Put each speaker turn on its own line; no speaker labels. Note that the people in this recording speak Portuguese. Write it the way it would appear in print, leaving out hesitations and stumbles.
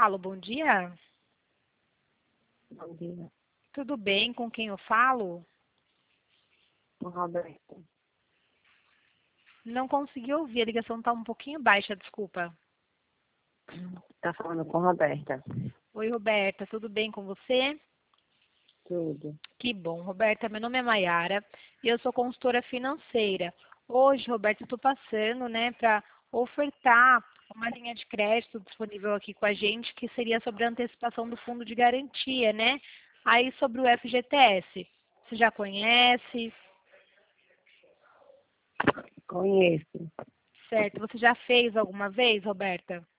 falo? Bom dia.
Bom dia,
Tudo bem? Com quem eu falo?
o Roberto.
Não consegui ouvir, a ligação está um pouquinho baixa, desculpa.
Tá falando com a Roberta.
Oi, Roberta, tudo bem com você?
Tudo.
Que bom, Roberta. Meu nome é Maiara e eu sou consultora financeira. Hoje, Roberta, eu estou passando, para ofertar uma linha de crédito disponível aqui com a gente, que seria sobre a antecipação do fundo de garantia, né? Aí sobre o FGTS. Você já conhece?
Conheço.
Certo. Você já fez alguma vez, Roberta?